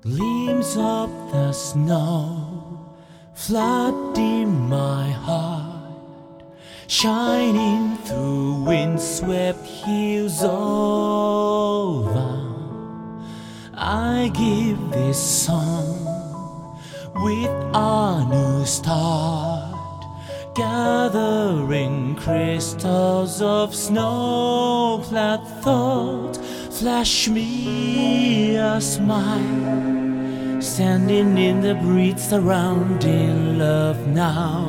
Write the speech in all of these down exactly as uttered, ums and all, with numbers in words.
Gleams of the snow flooding my heart, shining through windswept hills over. I give this song with a new start, gathering crystals of snow-clad thought. Flash me a smile, standing in the breeze surrounding love now,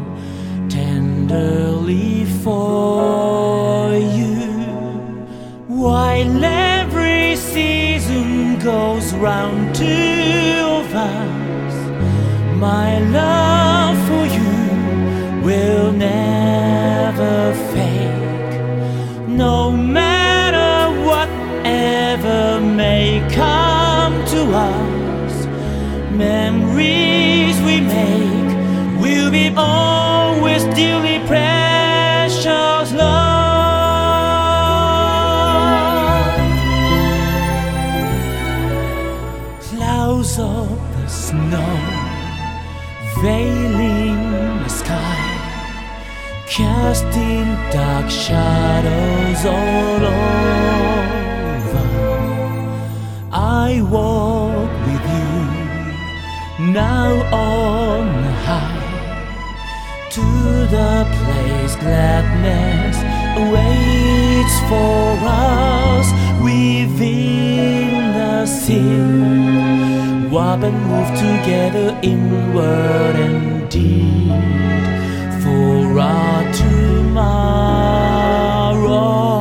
tenderly for you. While every season goes round two of us, my love for you will never fade. No matter whatever may come to us, memories we make will be always dearly precious, love. Clouds of the snow veiling the sky, casting dark shadows all over. I walk with you now on high, to the place gladness awaits for us. Within the sea, warp and move together inward and deep for our tomorrow.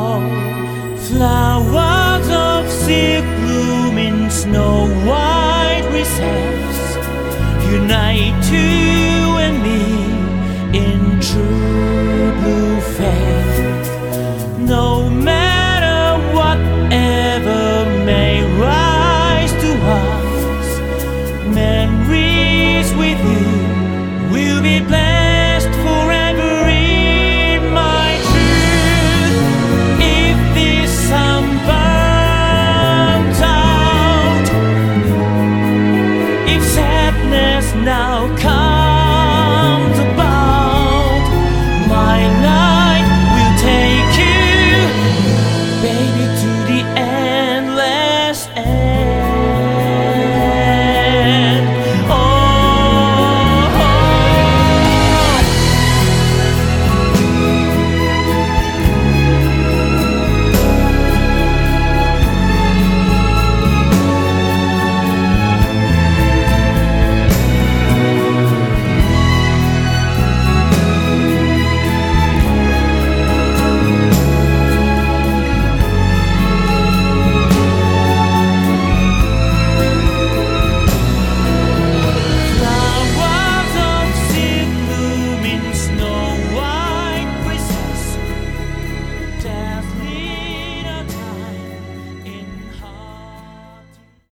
Flowers of silk bloom in snow white recess, unite you and me in true blue faith. No matter whatever may rise to us, memories with you will be blessed forever in my truth. If this sun burns out, if sadness now comes,